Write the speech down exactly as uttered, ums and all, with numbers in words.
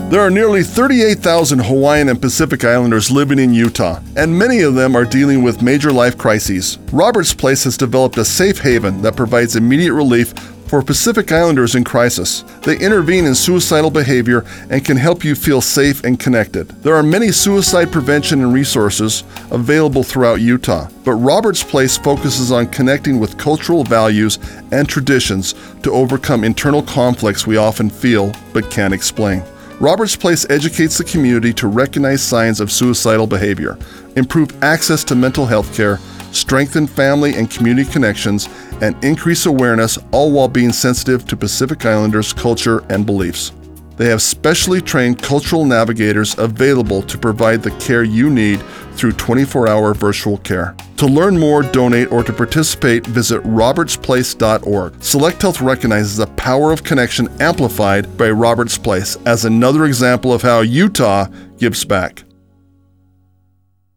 There are nearly thirty-eight thousand Hawaiian and Pacific Islanders living in Utah, and many of them are dealing with major life crises. Roberts Place has developed a safe haven that provides immediate relief for Pacific Islanders in crisis. They intervene in suicidal behavior and can help you feel safe and connected. There are many suicide prevention and resources available throughout Utah, but Roberts Place focuses on connecting with cultural values and traditions to overcome internal conflicts we often feel but can't explain. Roberts Place educates the community to recognize signs of suicidal behavior, improve access to mental health care, strengthen family and community connections, and increase awareness, all while being sensitive to Pacific Islanders' culture and beliefs. They have specially trained cultural navigators available to provide the care you need through twenty-four hour virtual care. To learn more, donate, or to participate, visit roberts place dot org. Select Health recognizes the power of connection amplified by Roberts Place as another example of how Utah gives back.